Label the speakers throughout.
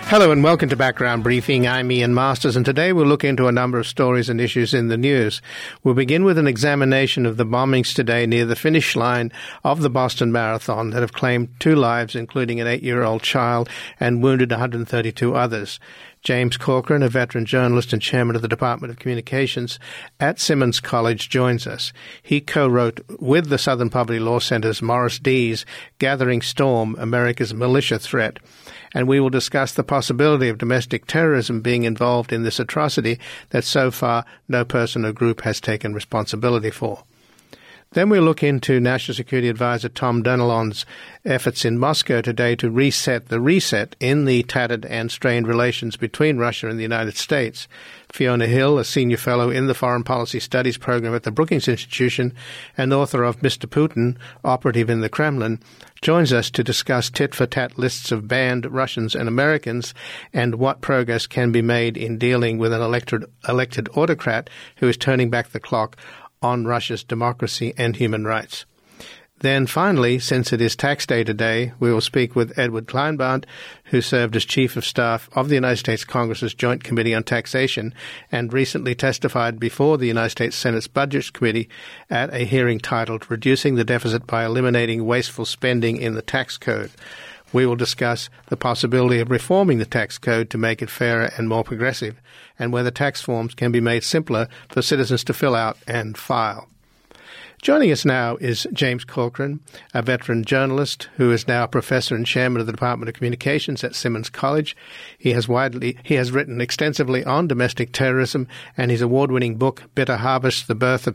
Speaker 1: Hello and welcome to Background Briefing. I'm Ian Masters, and today we'll look into a number of stories and issues in the news. We'll begin with an examination of the bombings today near the finish line of the Boston Marathon that have claimed 2 lives, including an 8-year-old child, and wounded 132 others. James Corcoran, a veteran journalist and chairman of the Department of Communications at Simmons College, joins us. He co-wrote with the Southern Poverty Law Center's Morris Dees, Gathering Storm, America's Militia Threat. And we will discuss the possibility of domestic terrorism being involved in this atrocity that so far no person or group has taken responsibility for. Then we'll look into National Security Advisor Tom Donilon's efforts in Moscow today to reset the reset in the tattered and strained relations between Russia and the United States. Fiona Hill, a senior fellow in the Foreign Policy Studies program at the Brookings Institution and author of Mr. Putin, Operative in the Kremlin, joins us to discuss tit-for-tat lists of banned Russians and Americans and what progress can be made in dealing with an elected autocrat who is turning back the clock on Russia's democracy and human rights. Then finally, since it is tax day today, we will speak with Edward Kleinbart, who served as Chief of Staff of the United States Congress's Joint Committee on Taxation and recently testified before the United States Senate's Budget Committee at a hearing titled Reducing the Deficit by Eliminating Wasteful Spending in the Tax Code. We will discuss the possibility of reforming the tax code to make it fairer and more progressive, and whether tax forms can be made simpler for citizens to fill out and file. Joining us now is James Corcoran, a veteran journalist who is now professor and chairman of the Department of Communications at Simmons College. He has written extensively on domestic terrorism, and his award-winning book, Bitter Harvest, The Birth of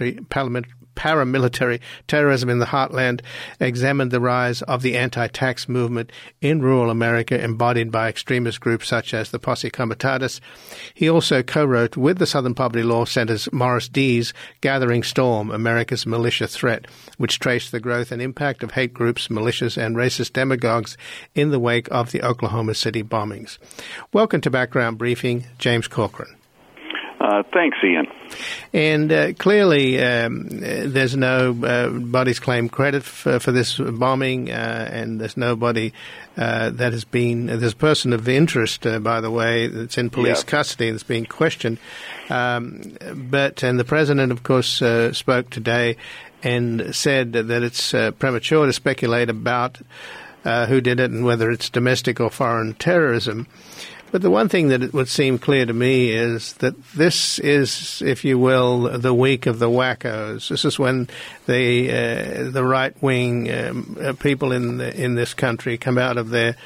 Speaker 1: Paramilitary Terrorism in the Heartland, examined the rise of the anti-tax movement in rural America embodied by extremist groups such as the Posse Comitatus. He also co-wrote with the Southern Poverty Law Center's Morris Dees, Gathering Storm, America's Militia Threat, which traced the growth and impact of hate groups, militias, and racist demagogues in the wake of the Oklahoma City bombings. Welcome to Background Briefing, James Corcoran.
Speaker 2: Thanks, Ian.
Speaker 1: And clearly, there's nobody's claimed credit for this bombing, and there's nobody that has been. There's a person of interest, by the way, that's in police custody that's being questioned. And the president, of course, spoke today and said that it's premature to speculate about who did it and whether it's domestic or foreign terrorism. But the one thing that it would seem clear to me is that this is, if you will, the week of the wackos. This is when the right-wing people in this country come out of their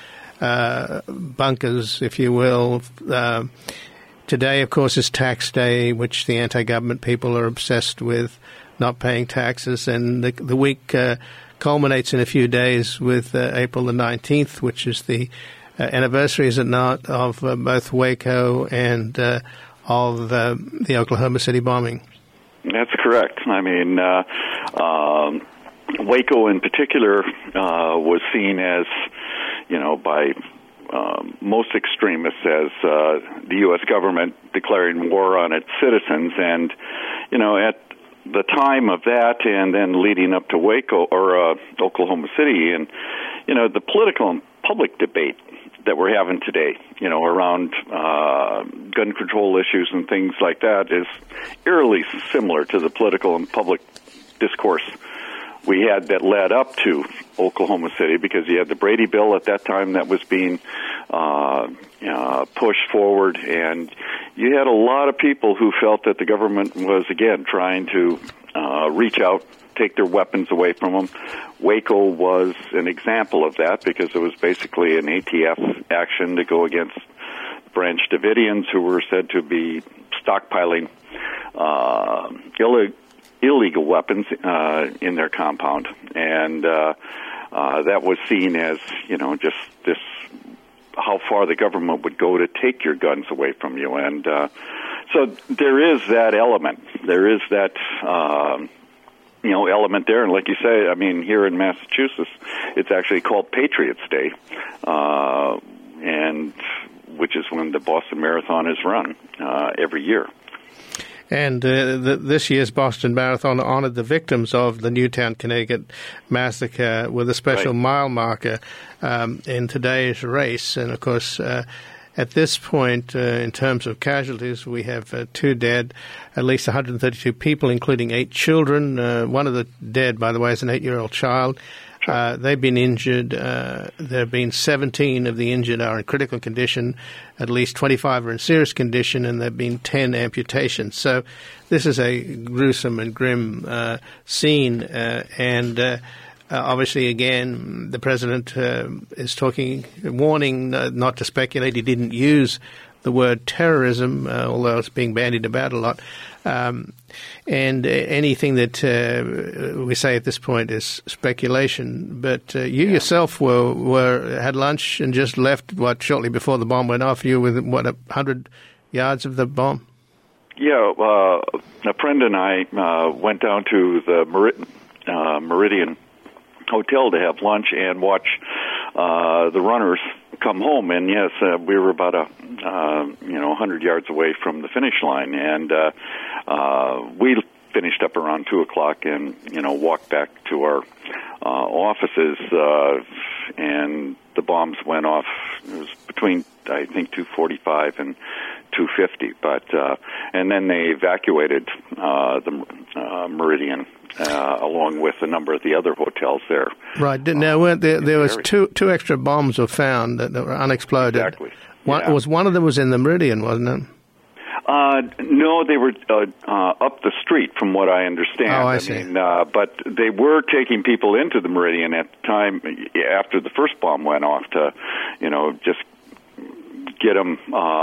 Speaker 1: bunkers, if you will. Today, of course, is tax day, which the anti-government people are obsessed with, not paying taxes. And the week culminates in a few days with April the 19th, which is the anniversary, is it not, of both Waco and of the Oklahoma City bombing?
Speaker 2: That's correct. I mean, Waco in particular was seen as, by most extremists as the U.S. government declaring war on its citizens. And, at the time of that and then leading up to Waco or Oklahoma City, and, the political and public debate that we're having today, around gun control issues and things like that is eerily similar to the political and public discourse we had that led up to Oklahoma City, because you had the Brady bill at that time that was being pushed forward, and you had a lot of people who felt that the government was, again, trying to reach out, take their weapons away from them. Waco was an example of that, because it was basically an ATF action to go against Branch Davidians, who were said to be stockpiling illegal weapons in their compound. And that was seen as, just this, how far the government would go to take your guns away from you. And so there is that element. There is that element there. And like you say, I mean, here in Massachusetts, it's actually called Patriots Day, and which is when the Boston Marathon is run every year.
Speaker 1: And this year's Boston Marathon honored the victims of the Newtown, Connecticut massacre with a special mile marker in today's race. And, of course, at this point, in terms of casualties, we have 2 dead, at least 132 people, including 8 children. One of the dead, by the way, is an 8-year-old child. They've been injured. There have been 17 of the injured are in critical condition. At least 25 are in serious condition, and there have been 10 amputations. So this is a gruesome and grim scene. Obviously, again, the president is warning not to speculate. He didn't use the word terrorism, although it's being bandied about a lot. And anything that we say at this point is speculation. But you yourself had lunch and just left, shortly before the bomb went off? You were within, 100 yards of the bomb?
Speaker 2: Yeah, a friend and I went down to the Meridian Hotel to have lunch and watch the runners come home. And yes, we were about 100 yards away from the finish line, and we finished up around 2:00 and walked back to our offices, and the bombs went off. It was between, I think, 2:45 and 2:50, but and then they evacuated the Meridian along with a number of the other hotels there.
Speaker 1: Right. Now, weren't there was two extra bombs were found that were unexploded.
Speaker 2: Exactly.
Speaker 1: One of them was in the Meridian, wasn't it?
Speaker 2: No, they were up the street, from what I understand.
Speaker 1: Oh, I see.
Speaker 2: But they were taking people into the Meridian at the time after the first bomb went off to, just get them,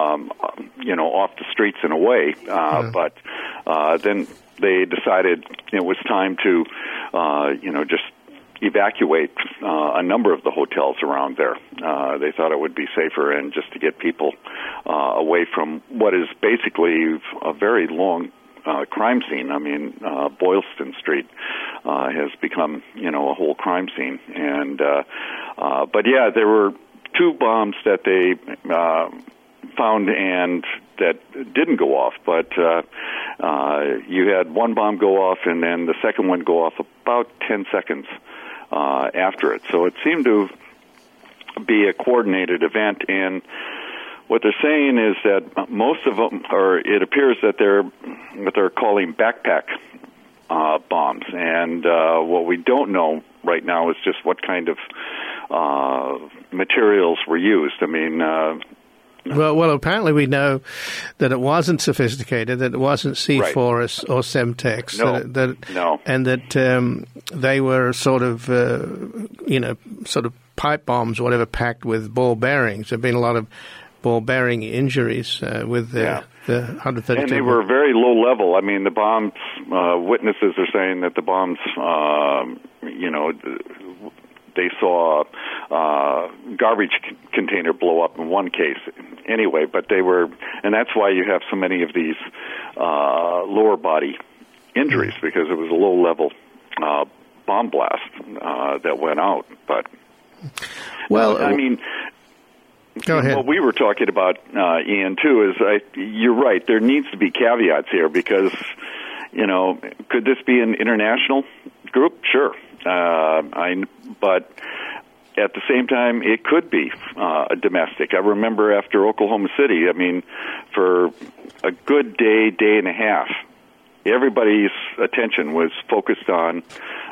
Speaker 2: off the streets and away. But then they decided it was time to, just evacuate a number of the hotels around there. They thought it would be safer, and just to get people away from what is basically a very long crime scene. I mean, Boylston Street has become, a whole crime scene. And but yeah, there were 2 bombs that they found and that didn't go off, but you had one bomb go off and then the second one go off about 10 seconds after it. So it seemed to be a coordinated event, and what they're saying is that most of them, or it appears that they're what they're calling backpack bombs, and what we don't know right now is just what kind of materials were used. I mean,
Speaker 1: Well, apparently we know that it wasn't sophisticated, that it wasn't C4 or Semtex, and that they were sort of pipe bombs, whatever, packed with ball bearings. There have been a lot of ball bearing injuries with the 132.
Speaker 2: And they were very low level. I mean, the bombs, witnesses are saying that the bombs, they saw a garbage container blow up in one case anyway, but they were, and that's why you have so many of these lower body injuries, because it was a low level bomb blast that went out. But, I mean,
Speaker 1: go ahead.
Speaker 2: What we were talking about, Ian, too, is you're right, there needs to be caveats here, because, could this be an international group? Sure. But at the same time, it could be a domestic. I remember after Oklahoma City, I mean, for a good day and a half, everybody's attention was focused on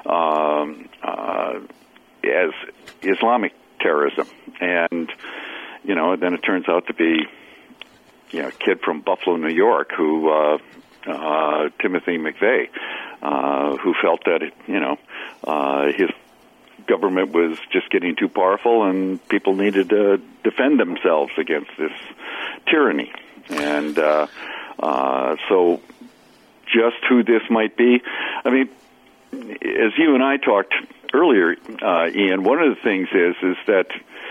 Speaker 2: as Islamic terrorism. And, then it turns out to be, a kid from Buffalo, New York, who, Timothy McVeigh, who felt that, his government was just getting too powerful and people needed to defend themselves against this tyranny. And so just who this might be, I mean, as you and I talked earlier, Ian, one of the things is that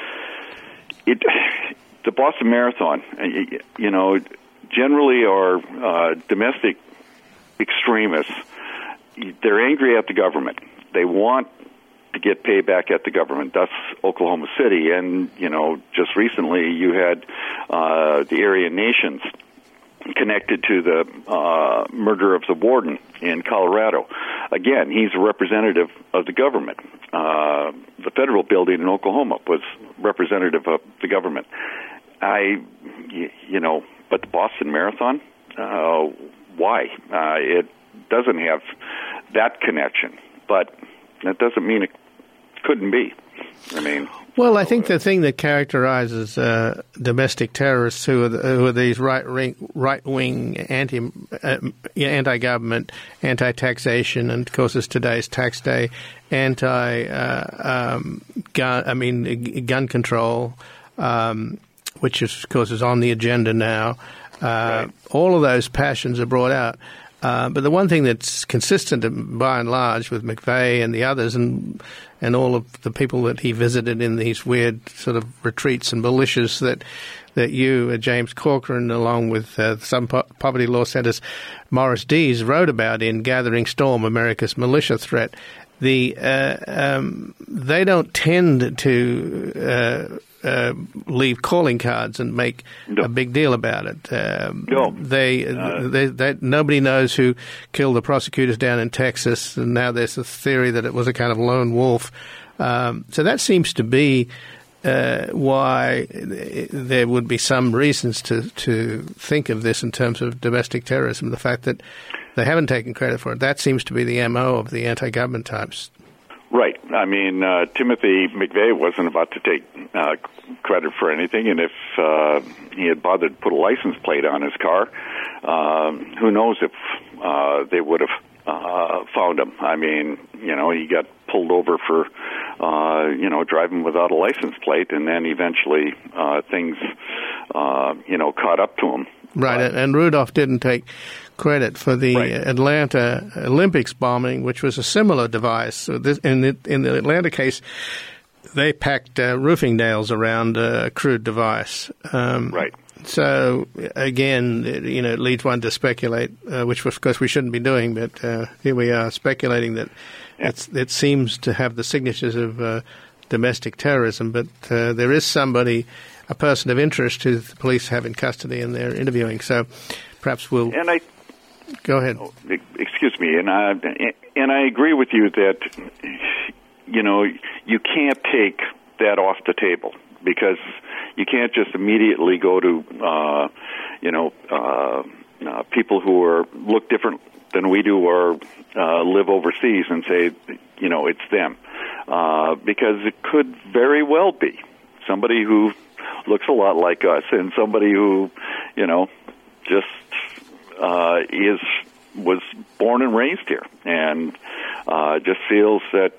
Speaker 2: the Boston Marathon, generally are domestic extremists. They're angry at the government. They want to get payback at the government. That's Oklahoma City. And, just recently you had the Aryan Nations connected to the murder of the warden in Colorado. Again, he's a representative of the government. The federal building in Oklahoma was representative of the government. But the Boston Marathon, why? It doesn't have that connection, but that doesn't mean it couldn't be.
Speaker 1: Well, I think the thing that characterizes domestic terrorists who are these right-wing anti-government, anti-taxation, and of course it's today's tax day, gun control, which of course is on the agenda now.
Speaker 2: Right.
Speaker 1: All of those passions are brought out. But the one thing that's consistent by and large with McVeigh and the others and all of the people that he visited in these weird sort of retreats and militias that you, James Corcoran, along with some poverty law centers, Morris Dees, wrote about in Gathering Storm, America's Militia Threat, they don't tend to leave calling cards and make a big deal about it. Nobody knows who killed the prosecutors down in Texas, and now there's this theory that it was a kind of lone wolf. So that seems to be why there would be some reasons to think of this in terms of domestic terrorism, the fact that they haven't taken credit for it. That seems to be the MO of the anti-government types.
Speaker 2: Right. Timothy McVeigh wasn't about to take credit for anything, and if he had bothered to put a license plate on his car, who knows if they would have found him. He got pulled over for, driving without a license plate, and then eventually things, caught up to him.
Speaker 1: Right, and Rudolph didn't take credit for the Atlanta Olympics bombing, which was a similar device. So in the Atlanta case, they packed roofing nails around a crude device.
Speaker 2: Right.
Speaker 1: So again, it leads one to speculate, which of course we shouldn't be doing, but here we are speculating that it seems to have the signatures of domestic terrorism, but there is somebody, a person of interest who the police have in custody and they're interviewing. So perhaps we'll... Go ahead.
Speaker 2: Excuse me, and I agree with you that you can't take that off the table because you can't just immediately go to people who look different than we do or live overseas and say it's them because it could very well be somebody who looks a lot like us and somebody who just was born and raised here, and just feels that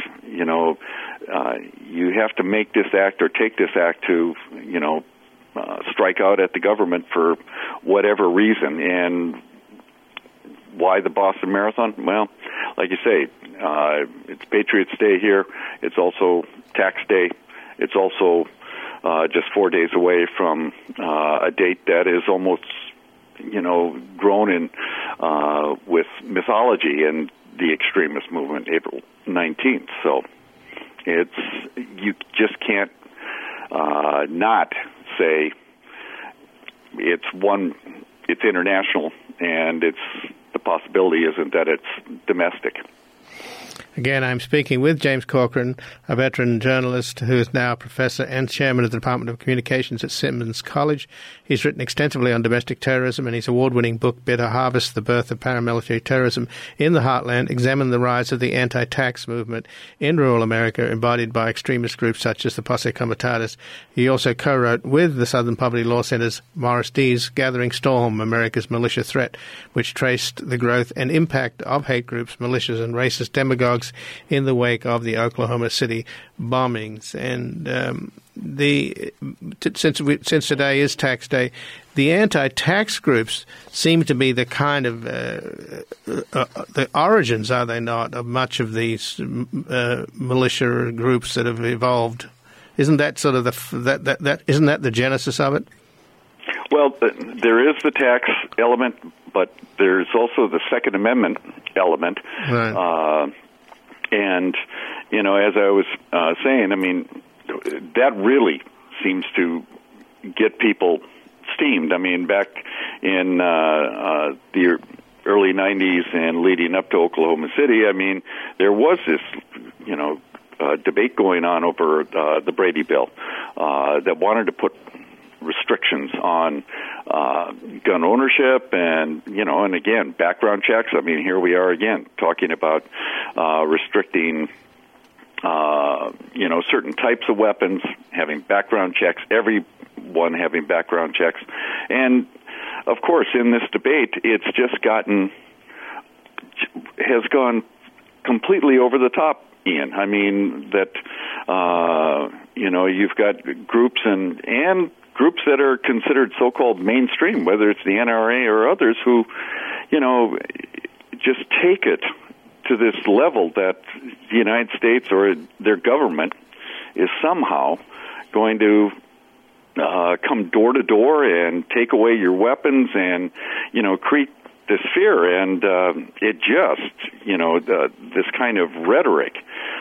Speaker 2: you have to make this act or take this act to strike out at the government for whatever reason. And why the Boston Marathon? Well, like you say, it's Patriots Day here. It's also tax day. It's also just 4 days away from a date that is almost grown in with mythology and the extremist movement, April 19th. So you just can't not say it's international, and the possibility isn't that it's domestic.
Speaker 1: Again, I'm speaking with James Corcoran, a veteran journalist who is now a professor and chairman of the Department of Communications at Simmons College. He's written extensively on domestic terrorism, and his award-winning book, Bitter Harvest, The Birth of Paramilitary Terrorism in the Heartland, examined the rise of the anti-tax movement in rural America, embodied by extremist groups such as the Posse Comitatus. He also co-wrote with the Southern Poverty Law Center's Morris Dees, Gathering Storm, America's Militia Threat, which traced the growth and impact of hate groups, militias, and racist demagogues in the wake of the Oklahoma City bombings. And since today is tax day, the anti-tax groups seem to be the kind of the origins, are they not, of much of these militia groups that have evolved? Isn't that sort of isn't that the genesis of it?
Speaker 2: Well, there is the tax element, but there's also the Second Amendment element.
Speaker 1: Right.
Speaker 2: And, as I was saying, that really seems to get people steamed. I mean, back in the early 90s and leading up to Oklahoma City, I mean, there was this, debate going on over the Brady bill that wanted to put restrictions on gun ownership and, and again, background checks. I mean, here we are again talking about restricting, certain types of weapons, having background checks, everyone having background checks. And, of course, in this debate, it's just has gone completely over the top, Ian. I mean, that, you've got groups and groups that are considered so-called mainstream, whether it's the NRA or others, who, just take it to this level that the United States or their government is somehow going to come door to door and take away your weapons and, create this fear. And it just, this kind of rhetoric,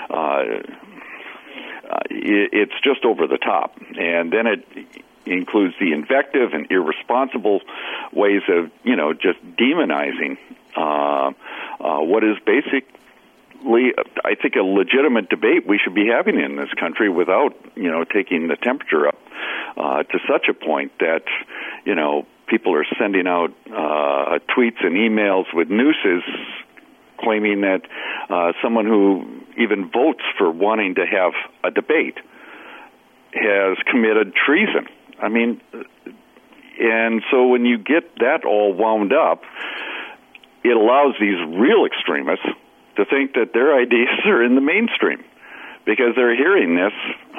Speaker 2: it's just over the top. And then it includes the invective and irresponsible ways of, just demonizing what is basically, I think, a legitimate debate we should be having in this country without, taking the temperature up to such a point that, people are sending out tweets and emails with nooses claiming that someone who even votes for wanting to have a debate has committed treason. I mean, and so when you get that all wound up, it allows these real extremists to think that their ideas are in the mainstream because they're hearing this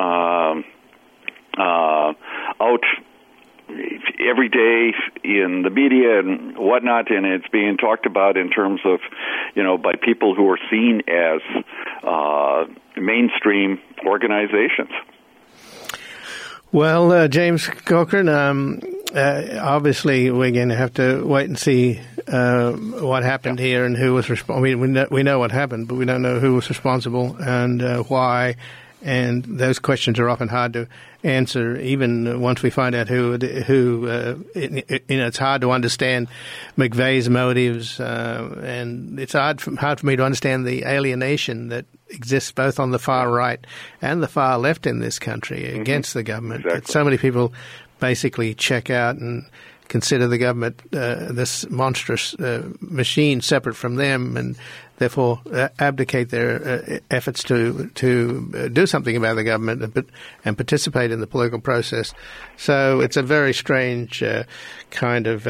Speaker 2: out every day in the media and whatnot, and it's being talked about in terms of, by people who are seen as mainstream organizations.
Speaker 1: Well, James Corcoran, obviously we're going to have to wait and see what happened here and who was responsible. I mean, we know what happened, but we don't know who was responsible and why. And those questions are often hard to answer, even once we find out who. It's hard to understand McVeigh's motives, and it's hard for me to understand the alienation that exists both on the far right and the far left in this country against the government.
Speaker 2: Exactly.
Speaker 1: That so many people basically check out and consider the government this monstrous machine separate from them, and therefore abdicate their efforts to do something about the government and participate in the political process. So it's a very strange kind of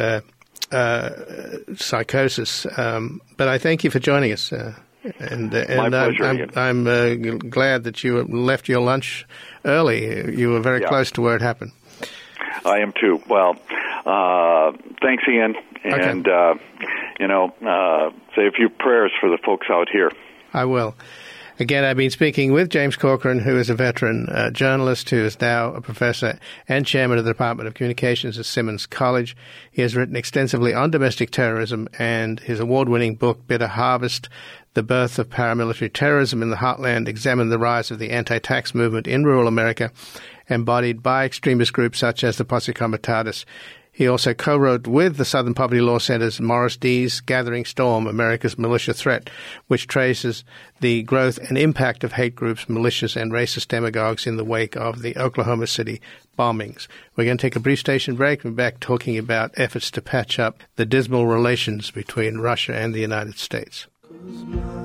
Speaker 1: psychosis. But I thank you for joining us. And
Speaker 2: my pleasure.
Speaker 1: I'm glad that you left your lunch early. You were very close to where it happened.
Speaker 2: I am too. Well, thanks, Ian. And, say a few prayers for the folks out here.
Speaker 1: I will. Again, I've been speaking with James Corcoran, who is a veteran journalist who is now a professor and chairman of the Department of Communications at Simmons College. He has written extensively on domestic terrorism, and his award-winning book, Bitter Harvest, The Birth of Paramilitary Terrorism in the Heartland, examined the rise of the anti-tax movement in rural America, embodied by extremist groups such as the Posse Comitatus. He also co-wrote with the Southern Poverty Law Center's Morris Dees' Gathering Storm, America's Militia Threat, which traces the growth and impact of hate groups, militias, and racist demagogues in the wake of the Oklahoma City bombings. We're going to take a brief station break. We're back talking about efforts to patch up the dismal relations between Russia and the United States.